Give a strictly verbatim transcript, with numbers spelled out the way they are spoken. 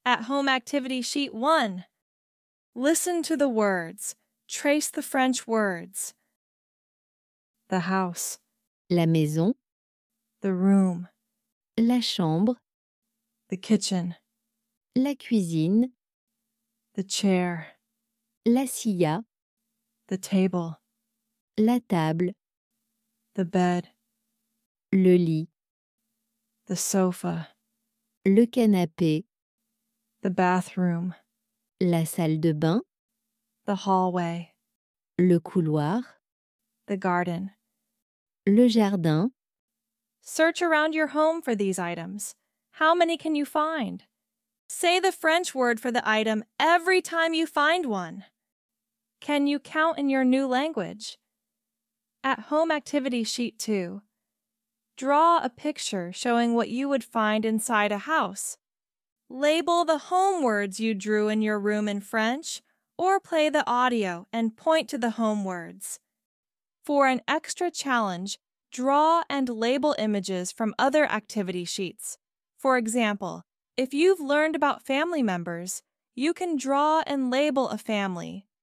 At home activity sheet one. Listen to the words. Trace the French words. The house. La maison, The room. la chambre, The kitchen. la cuisine, The chair. la silla, The table. la table, The bed. le lit, The sofa. le canapé, The bathroom. la salle de bain, The hallway. le couloir, The garden. le jardin. Search around your home for these items. How many can you find? Say the French word for the item every time you find one. Can you count in your new language? At home activity sheet two. Draw a picture showing what you would find inside a house. Label the home words you drew in your room in French, or play the audio and point to the home words. For an extra challenge, draw and label images from other activity sheets. For example, if you've learned about family members, you can draw and label a family